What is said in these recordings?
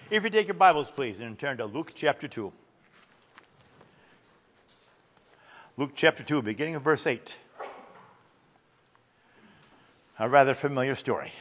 If you take your Bibles, please, and turn to Luke chapter 2. Luke chapter 2, beginning of verse 8. A rather familiar story.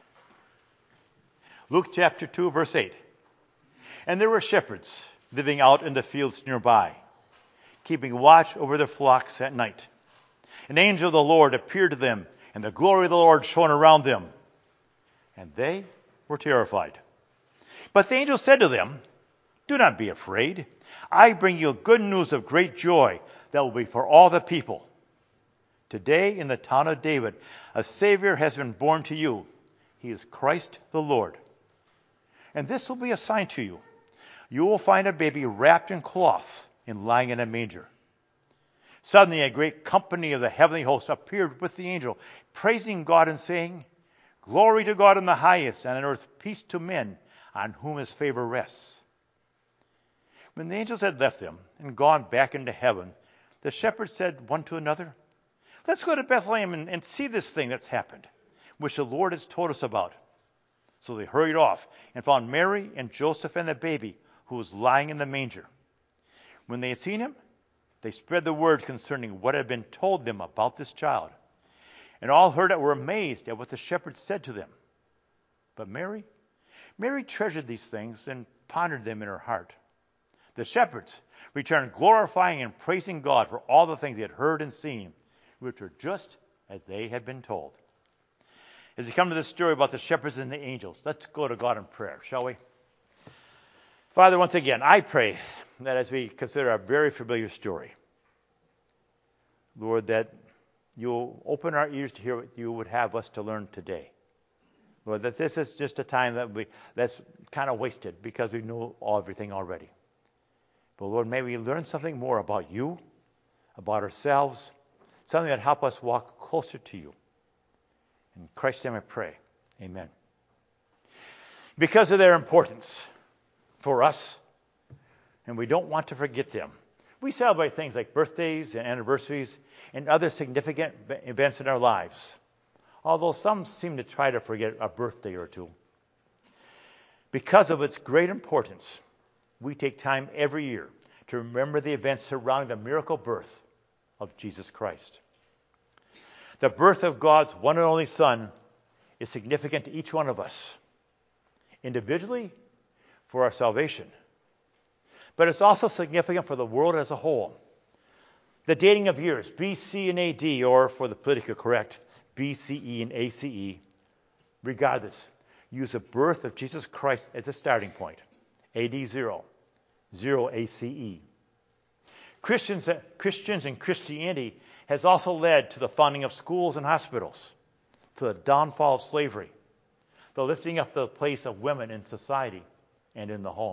Luke chapter 2, verse 8. And there were shepherds living out in the fields nearby, keeping watch over their flocks at night. An angel of the Lord appeared to them, and the glory of the Lord shone around them, and they were terrified. But the angel said to them, "Do not be afraid. I bring you good news of great joy that will be for all the people. Today in the town of David, a Savior has been born to you. He is Christ the Lord. And this will be a sign to you. You will find a baby wrapped in cloths and lying in a manger." Suddenly a great company of the heavenly hosts appeared with the angel, praising God and saying, "Glory to God in the highest, and on earth peace to men on whom his favor rests." When the angels had left them and gone back into heaven, the shepherds said one to another, "Let's go to Bethlehem and see this thing that's happened, which the Lord has told us about." So they hurried off and found Mary and Joseph and the baby who was lying in the manger. When they had seen him, they spread the word concerning what had been told them about this child. And all heard it were amazed at what the shepherds said to them. But Mary treasured these things and pondered them in her heart. The shepherds returned glorifying and praising God for all the things they had heard and seen, which were just as they had been told. As we come to this story about the shepherds and the angels, let's go to God in prayer, shall we? Father, once again, I pray that as we consider a very familiar story, Lord, that you'll open our ears to hear what you would have us to learn today. Lord, that this is just a time that's kind of wasted because we know everything already. But Lord, may we learn something more about you, about ourselves, something that help us walk closer to you. In Christ's name I pray. Amen. Because of their importance for us, and we don't want to forget them, we celebrate things like birthdays and anniversaries and other significant events in our lives, although some seem to try to forget a birthday or two. Because of its great importance, we take time every year to remember the events surrounding the miracle birth of Jesus Christ. The birth of God's one and only Son is significant to each one of us, individually for our salvation. But it's also significant for the world as a whole. The dating of years, BC and AD, or for the politically correct, BCE and ACE, regardless, use the birth of Jesus Christ as a starting point. AD 0, 0 ACE. Christians and Christianity has also led to the founding of schools and hospitals, to the downfall of slavery, the lifting up the place of women in society and in the home.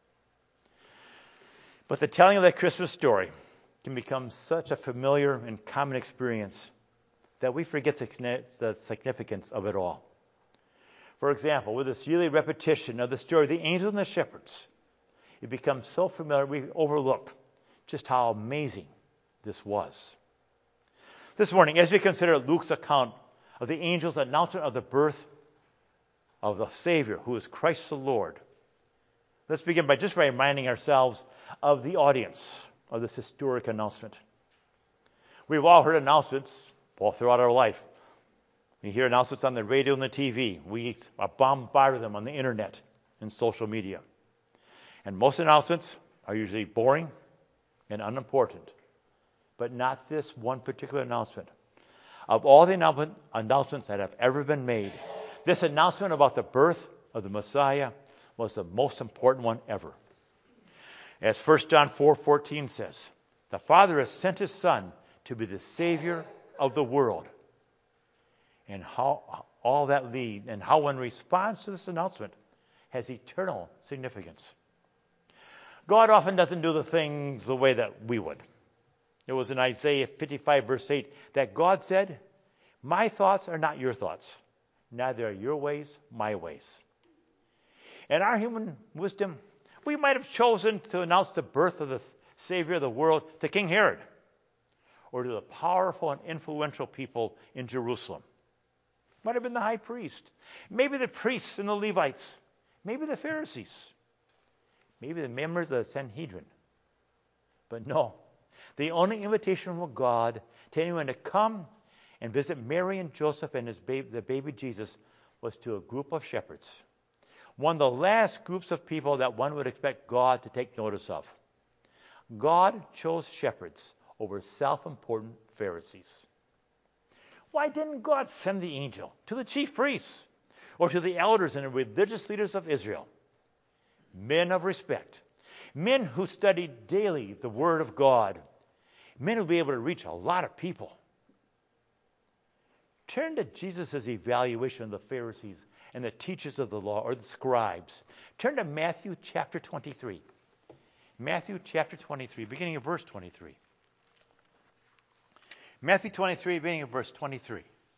But the telling of that Christmas story can become such a familiar and common experience that we forget the significance of it all. For example, with this yearly repetition of the story of the angels and the shepherds, it becomes so familiar we overlook just how amazing this was. This morning, as we consider Luke's account of the angel's announcement of the birth of the Savior, who is Christ the Lord, let's begin by reminding ourselves of the audience of this historic announcement. We've all heard announcements all throughout our life. We hear announcements on the radio and the TV. We are bombarded with them on the internet and social media. And most announcements are usually boring and unimportant. But not this one particular announcement. Of all the announcements that have ever been made, this announcement about the birth of the Messiah was the most important one ever. As 1 John 4:14 says, the Father has sent his Son to be the Savior of the world. And how all that leads, and how one responds to this announcement has eternal significance. God often doesn't do the things the way that we would. It was in Isaiah 55 verse 8 that God said, "My thoughts are not your thoughts, neither are your ways my ways." In our human wisdom, we might have chosen to announce the birth of the Savior of the world to King Herod, or to the powerful and influential people in Jerusalem. Might have been the high priest, maybe the priests and the Levites, maybe the Pharisees, maybe the members of the Sanhedrin. But no, the only invitation from God to anyone to come and visit Mary and Joseph and the baby Jesus was to a group of shepherds. One of the last groups of people that one would expect God to take notice of. God chose shepherds over self-important Pharisees. Why didn't God send the angel to the chief priests or to the elders and the religious leaders of Israel? Men of respect, men who studied daily the Word of God, men who would be able to reach a lot of people. Turn to Jesus' evaluation of the Pharisees and the teachers of the law, or the scribes. Turn to Matthew chapter 23. Matthew chapter 23, beginning of verse 23. Matthew 23, beginning of verse 23.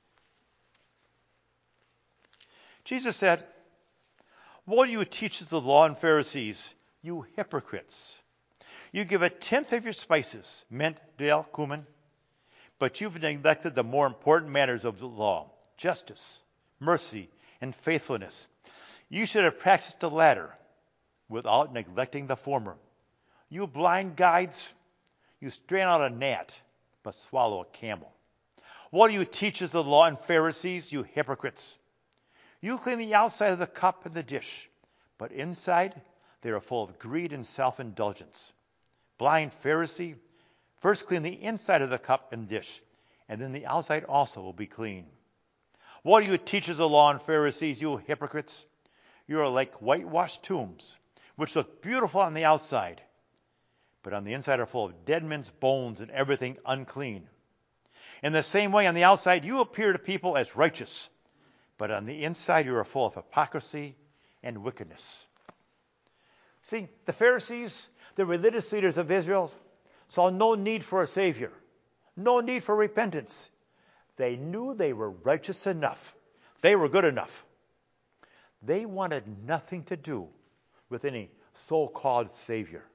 Jesus said, "Woe to you teachers of the law and Pharisees, you hypocrites! You give a tenth of your spices, mint, dill, cumin, but you've neglected the more important matters of the law, justice, mercy, and faithfulness. You should have practiced the latter without neglecting the former. You blind guides, you strain out a gnat, but swallow a camel. What do you teachers of the law and Pharisees, you hypocrites? You clean the outside of the cup and the dish, but inside they are full of greed and self-indulgence. Blind Pharisee, first clean the inside of the cup and dish, and then the outside also will be clean. What are you teachers of the law and Pharisees, you hypocrites? You are like whitewashed tombs, which look beautiful on the outside, but on the inside are full of dead men's bones and everything unclean. In the same way, on the outside you appear to people as righteous, but on the inside you are full of hypocrisy and wickedness." See, the Pharisees, the religious leaders of Israel, saw no need for a Savior, no need for repentance. They knew they were righteous enough. They were good enough. They wanted nothing to do with any so-called Savior.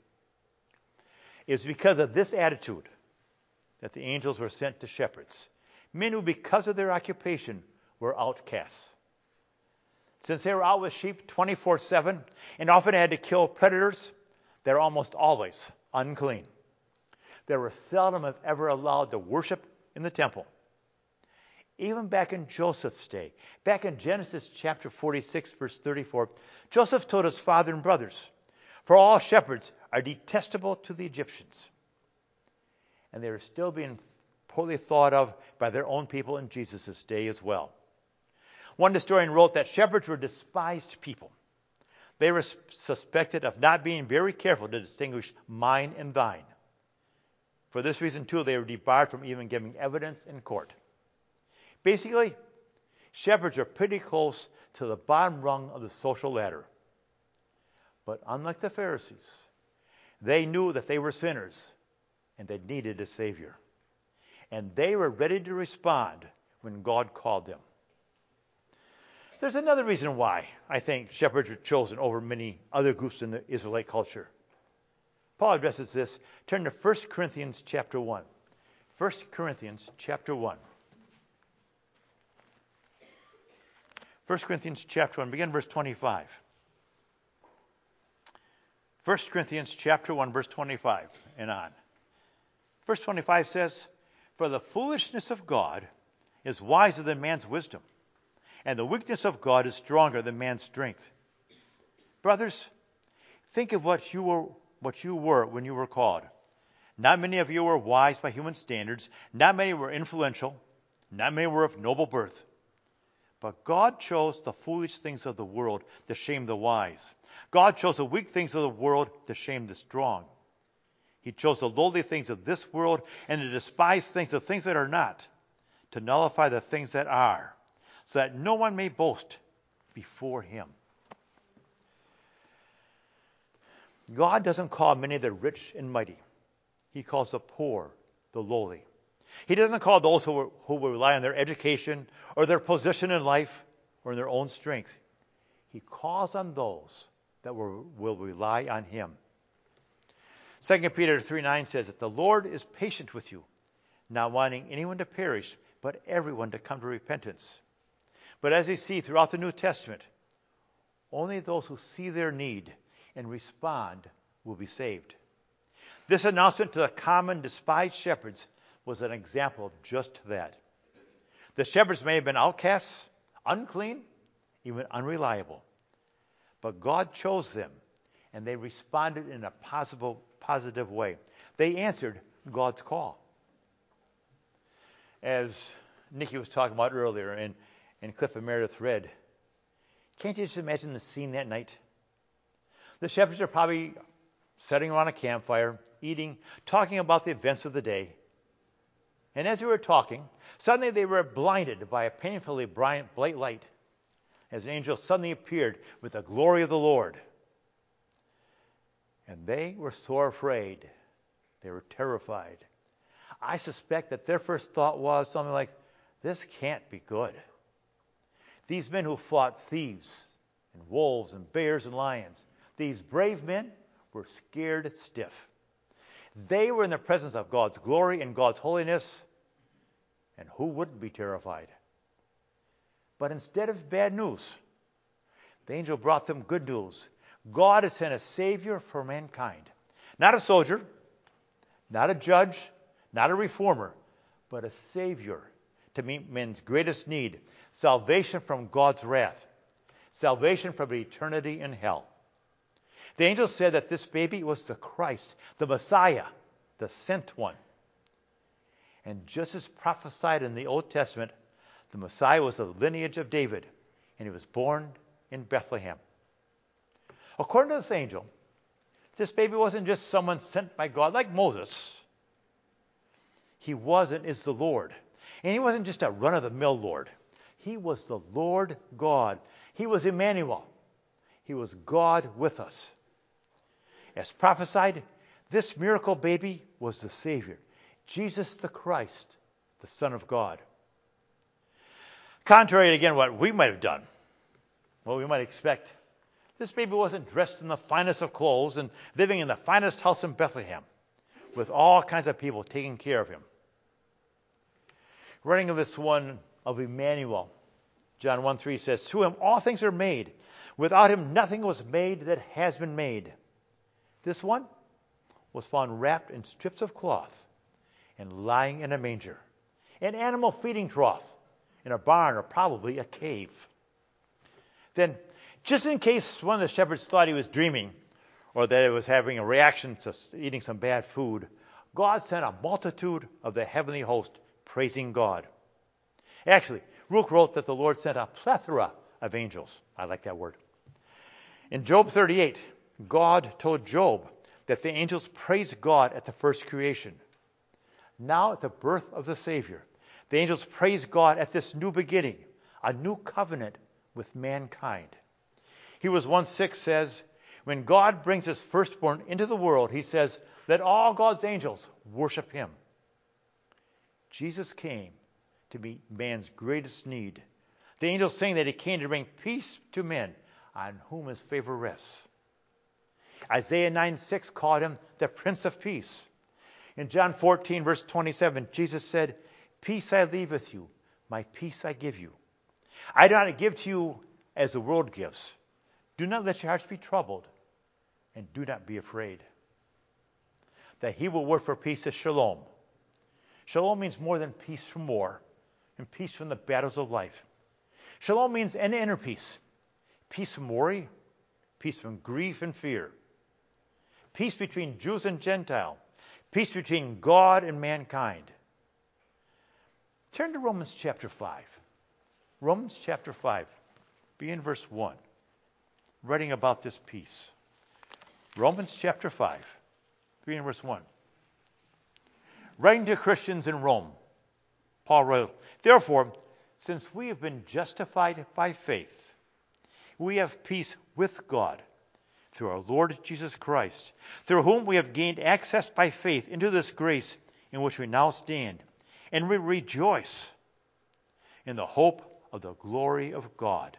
It's because of this attitude that the angels were sent to shepherds, men who, because of their occupation, were outcasts. Since they were out with sheep 24/7 and often had to kill predators, they're almost always unclean. They were seldom if ever allowed to worship in the temple. Even back in Joseph's day, back in Genesis chapter 46, verse 34, Joseph told his father and brothers, "For all shepherds are detestable to the Egyptians." And they were still being poorly thought of by their own people in Jesus' day as well. One historian wrote that shepherds were despised people. They were suspected of not being very careful to distinguish mine and thine. For this reason, too, they were debarred from even giving evidence in court. Basically, shepherds are pretty close to the bottom rung of the social ladder. But unlike the Pharisees, they knew that they were sinners and they needed a Savior. And they were ready to respond when God called them. There's another reason why I think shepherds were chosen over many other groups in the Israelite culture. Paul addresses this. Turn to 1 Corinthians chapter 1. 1 Corinthians chapter 1. 1 Corinthians chapter 1, begin verse 25. 1 Corinthians chapter 1, verse 25 and on. Verse 25 says, "For the foolishness of God is wiser than man's wisdom, and the weakness of God is stronger than man's strength. Brothers, think of what you were when you were called. Not many of you were wise by human standards. Not many were influential. Not many were of noble birth. But God chose the foolish things of the world to shame the wise. God chose the weak things of the world to shame the strong. He chose the lowly things of this world and the despised things, the things that are not, to nullify the things that are, so that no one may boast before him." God doesn't call many the rich and mighty. He calls the poor, the lowly. He doesn't call those who will rely on their education or their position in life or in their own strength. He calls on those that will rely on him. 2 Peter 3:9 says that the Lord is patient with you, not wanting anyone to perish, but everyone to come to repentance. But as we see throughout the New Testament, only those who see their need and respond will be saved. This announcement to the common, despised shepherds was an example of just that. The shepherds may have been outcasts, unclean, even unreliable. But God chose them, and they responded in a positive way. They answered God's call. As Nikki was talking about earlier, and Cliff and Meredith read, can't you just imagine the scene that night? The shepherds are probably sitting around a campfire, eating, talking about the events of the day. And as they were talking, suddenly they were blinded by a painfully bright light, as an angel suddenly appeared with the glory of the Lord. And they were sore afraid. They were terrified. I suspect that their first thought was something like, this can't be good. These men who fought thieves and wolves and bears and lions, these brave men were scared stiff. They were in the presence of God's glory and God's holiness, and who wouldn't be terrified? But instead of bad news, the angel brought them good news. God had sent a Savior for mankind. Not a soldier, not a judge, not a reformer, but a Savior to meet men's greatest need, salvation from God's wrath, salvation from eternity in hell. The angel said that this baby was the Christ, the Messiah, the sent one. And just as prophesied in the Old Testament, the Messiah was the lineage of David, and he was born in Bethlehem. According to this angel, this baby wasn't just someone sent by God like Moses. He was and is the Lord. And he wasn't just a run-of-the-mill Lord. He was the Lord God. He was Emmanuel. He was God with us. As prophesied, this miracle baby was the Savior, Jesus the Christ, the Son of God. Contrary to, again, what we might have done, what we might expect, this baby wasn't dressed in the finest of clothes and living in the finest house in Bethlehem with all kinds of people taking care of him. Writing of this one of Emmanuel, John 1:3 says, through him all things are made. Without him nothing was made that has been made. This one was found wrapped in strips of cloth and lying in a manger, an animal feeding trough, in a barn or probably a cave. Then, just in case one of the shepherds thought he was dreaming or that he was having a reaction to eating some bad food, God sent a multitude of the heavenly host praising God. Actually, Rook wrote that the Lord sent a plethora of angels. I like that word. In Job 38, God told Job that the angels praised God at the first creation. Now at the birth of the Savior, the angels praise God at this new beginning, a new covenant with mankind. Hebrews 1:6 says, when God brings his firstborn into the world, he says, let all God's angels worship him. Jesus came to meet man's greatest need. The angels saying that he came to bring peace to men on whom his favor rests. Isaiah 9:6 called him the Prince of Peace. In John 14, verse 27, Jesus said, peace I leave with you, my peace I give you. I do not give to you as the world gives. Do not let your hearts be troubled, and do not be afraid. The Hebrew word for peace is shalom. Shalom means more than peace from war and peace from the battles of life. Shalom means an inner peace. Peace from worry, peace from grief and fear. Peace between Jews and Gentile. Peace between God and mankind. Turn to Romans chapter 5. Romans chapter 5, be in verse 1, writing about this peace. Romans chapter 5, be in verse 1. Writing to Christians in Rome, Paul wrote, therefore, since we have been justified by faith, we have peace with God through our Lord Jesus Christ, through whom we have gained access by faith into this grace in which we now stand, and we rejoice in the hope of the glory of God.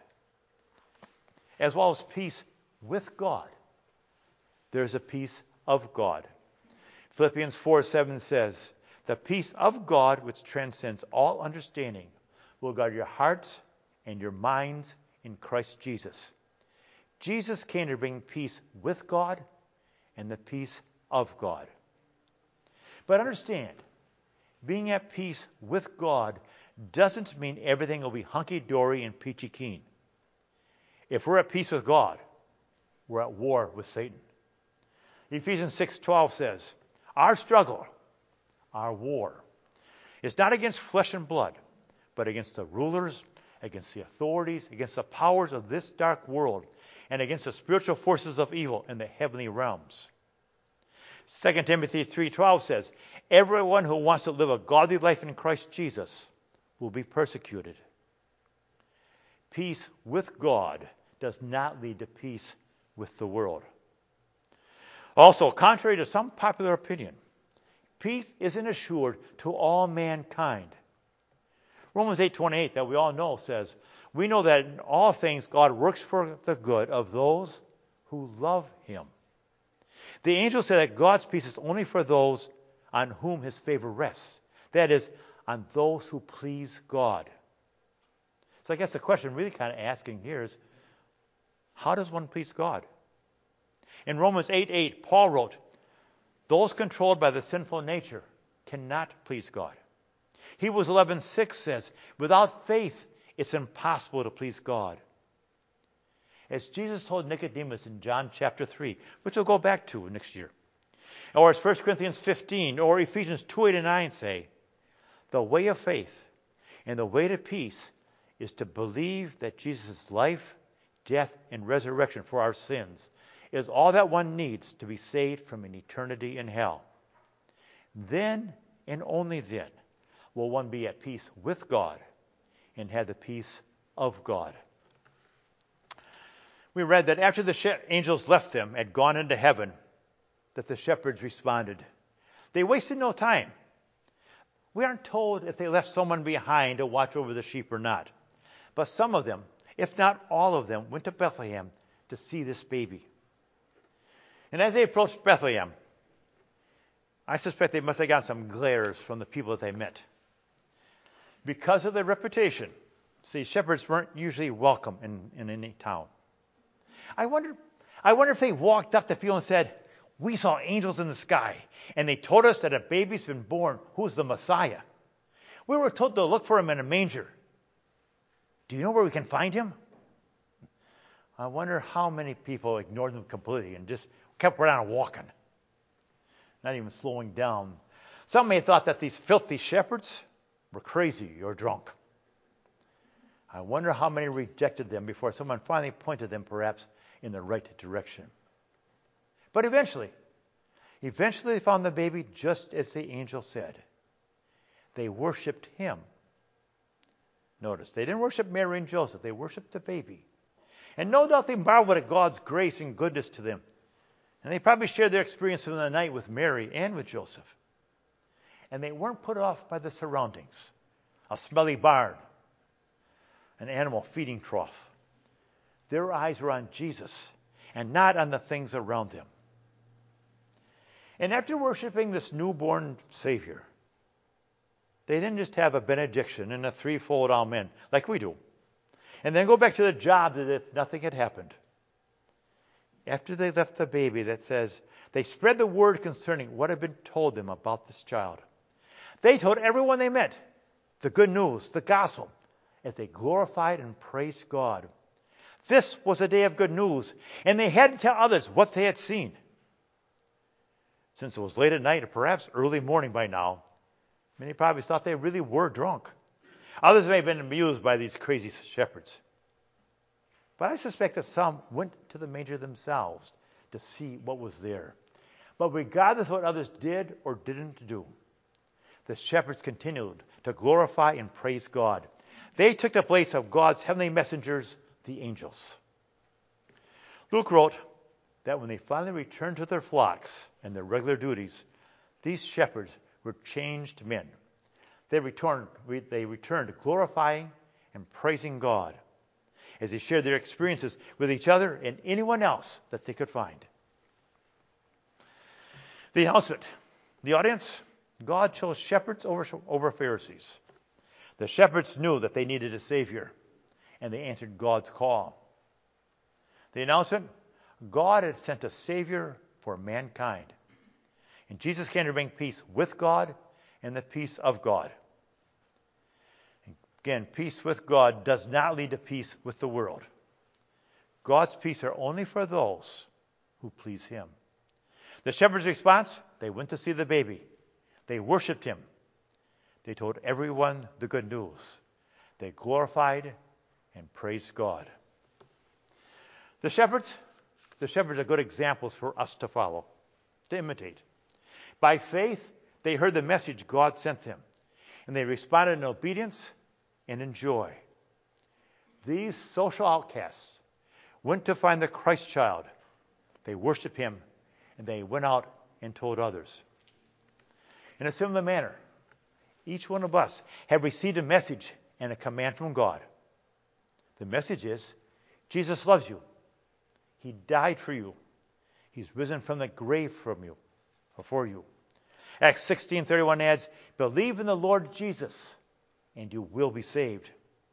As well as peace with God, there's a peace of God. Philippians 4:7 says, the peace of God which transcends all understanding will guard your hearts and your minds in Christ Jesus. Jesus came to bring peace with God and the peace of God. But understand, being at peace with God doesn't mean everything will be hunky-dory and peachy keen. If we're at peace with God, we're at war with Satan. Ephesians 6:12 says, our struggle, our war, is not against flesh and blood, but against the rulers, against the authorities, against the powers of this dark world, and against the spiritual forces of evil in the heavenly realms. 2 Timothy 3:12 says, everyone who wants to live a godly life in Christ Jesus will be persecuted. Peace with God does not lead to peace with the world. Also, contrary to some popular opinion, peace isn't assured to all mankind. Romans 8:28, that we all know, says, we know that in all things God works for the good of those who love him. The angel said that God's peace is only for those on whom his favor rests. That is, on those who please God. So I guess the question really kind of asking here is, how does one please God? In Romans 8:8, Paul wrote, those controlled by the sinful nature cannot please God. Hebrews 11:6 says, without faith, it's impossible to please God. As Jesus told Nicodemus in John chapter 3, which we'll go back to next year, or as 1 Corinthians 15 or Ephesians 2:8-9 say, the way of faith and the way to peace is to believe that Jesus' life, death, and resurrection for our sins is all that one needs to be saved from an eternity in hell. Then and only then will one be at peace with God and have the peace of God. We read that after the angels left them, had gone into heaven, that the shepherds responded. They wasted no time. We aren't told if they left someone behind to watch over the sheep or not. But some of them, if not all of them, went to Bethlehem to see this baby. And as they approached Bethlehem, I suspect they must have gotten some glares from the people that they met. Because of their reputation, see, shepherds weren't usually welcome in any town. I wonder if they walked up to people and said, we saw angels in the sky, and they told us that a baby's been born who's the Messiah. We were told to look for him in a manger. Do you know where we can find him? I wonder how many people ignored them completely and just kept right on walking, not even slowing down. Some may have thought that these filthy shepherds were crazy or drunk. I wonder how many rejected them before someone finally pointed them perhaps in the right direction. But eventually they found the baby just as the angel said. They worshiped him. Notice, they didn't worship Mary and Joseph. They worshiped the baby. And no doubt they marveled at God's grace and goodness to them. And they probably shared their experience of the night with Mary and with Joseph. And they weren't put off by the surroundings. A smelly barn, an animal feeding trough. Their eyes were on Jesus and not on the things around them. And after worshiping this newborn Savior, they didn't just have a benediction and a threefold amen like we do, and then go back to the job as if nothing had happened. After they left the baby, that says, they spread the word concerning what had been told them about this child. They told everyone they met the good news, the gospel, as they glorified and praised God. This was a day of good news, and they had to tell others what they had seen. Since it was late at night, or perhaps early morning by now, many probably thought they really were drunk. Others may have been amused by these crazy shepherds. But I suspect that some went to the manger themselves to see what was there. But regardless of what others did or didn't do, the shepherds continued to glorify and praise God. They took the place of God's heavenly messengers, the angels. Luke wrote that when they finally returned to their flocks and their regular duties, these shepherds were changed men. They returned to glorifying and praising God as they shared their experiences with each other and anyone else that they could find. The announcement, the audience, God chose shepherds over Pharisees. The shepherds knew that they needed a Savior, and they answered God's call. The announcement, God had sent a Savior for mankind. And Jesus came to bring peace with God and the peace of God. Again, peace with God does not lead to peace with the world. God's peace are only for those who please Him. The shepherds' response, they went to see the baby. They worshiped Him. They told everyone the good news. They glorified and praised God. The shepherds are good examples for us to follow, to imitate. By faith, they heard the message God sent them, and they responded in obedience and in joy. These social outcasts went to find the Christ child. They worshiped Him, and they went out and told others. In a similar manner, each one of us have received a message and a command from God. The message is, Jesus loves you. He died for you. He's risen from the grave for you. Acts 16:31 adds, believe in the Lord Jesus, and you will be saved.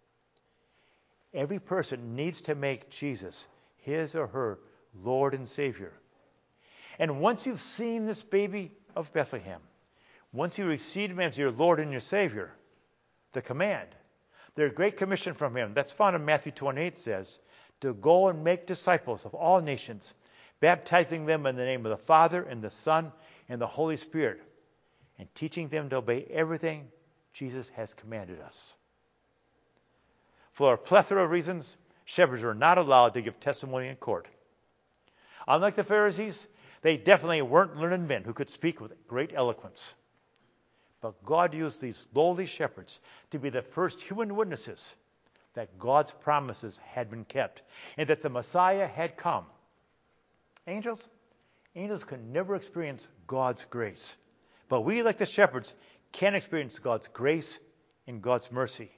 Every person needs to make Jesus his or her Lord and Savior. And once you've seen this baby of Bethlehem, once you receive Him as your Lord and your Savior, the command, the Great Commission from Him, that's found in Matthew 28, says, to go and make disciples of all nations, baptizing them in the name of the Father and the Son and the Holy Spirit, and teaching them to obey everything Jesus has commanded us. For a plethora of reasons, shepherds were not allowed to give testimony in court. Unlike the Pharisees, they definitely weren't learned men who could speak with great eloquence. But God used these lowly shepherds to be the first human witnesses that God's promises had been kept and that the Messiah had come. Angels can never experience God's grace. But we, like the shepherds, can experience God's grace and God's mercy.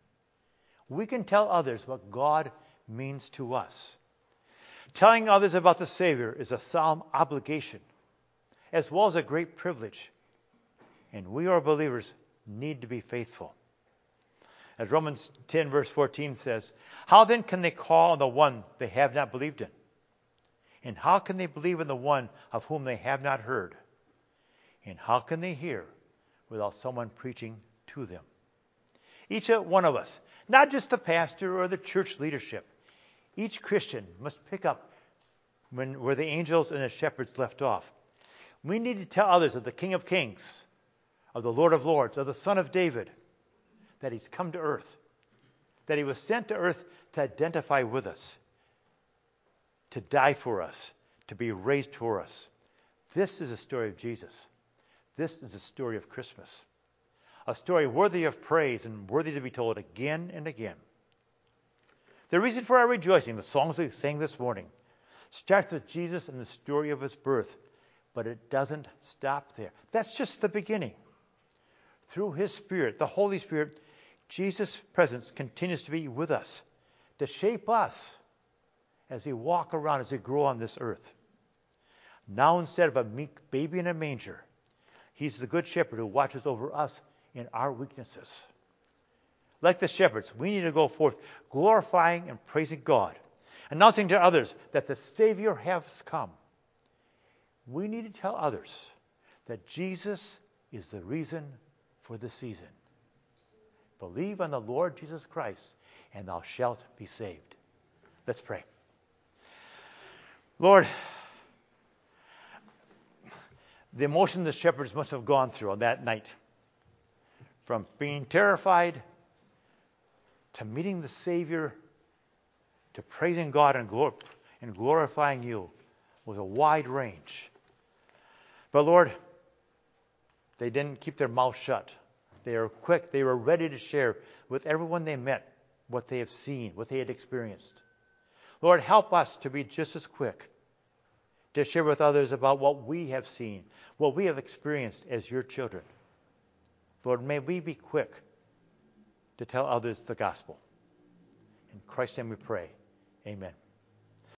We can tell others what God means to us. Telling others about the Savior is a solemn obligation, as well as a great privilege. And we, our believers, need to be faithful. As Romans 10 verse 14 says, how then can they call on the one they have not believed in? And how can they believe in the one of whom they have not heard? And how can they hear without someone preaching to them? Each one of us, not just the pastor or the church leadership, each Christian must pick up where the angels and the shepherds left off. We need to tell others of the King of Kings, of the Lord of Lords, of the Son of David, that He's come to earth, that He was sent to earth to identify with us, to die for us, to be raised for us. This is a story of Jesus. This is a story of Christmas. A story worthy of praise and worthy to be told again and again. The reason for our rejoicing, the songs we sang this morning, starts with Jesus and the story of His birth, but it doesn't stop there. That's just the beginning. Through His Spirit, the Holy Spirit, Jesus' presence continues to be with us, to shape us as we walk around, as we grow on this earth. Now, instead of a meek baby in a manger, He's the good shepherd who watches over us in our weaknesses. Like the shepherds, we need to go forth glorifying and praising God, announcing to others that the Savior has come. We need to tell others that Jesus is the reason for the season. Believe on the Lord Jesus Christ, and thou shalt be saved. Let's pray. Lord, the emotion the shepherds must have gone through on that night, from being terrified to meeting the Savior to praising God and glorifying You, was a wide range. But Lord, they didn't keep their mouth shut. They were quick. They were ready to share with everyone they met what they have seen, what they had experienced. Lord, help us to be just as quick to share with others about what we have seen, what we have experienced as Your children. Lord, may we be quick to tell others the gospel. In Christ's name we pray. Amen.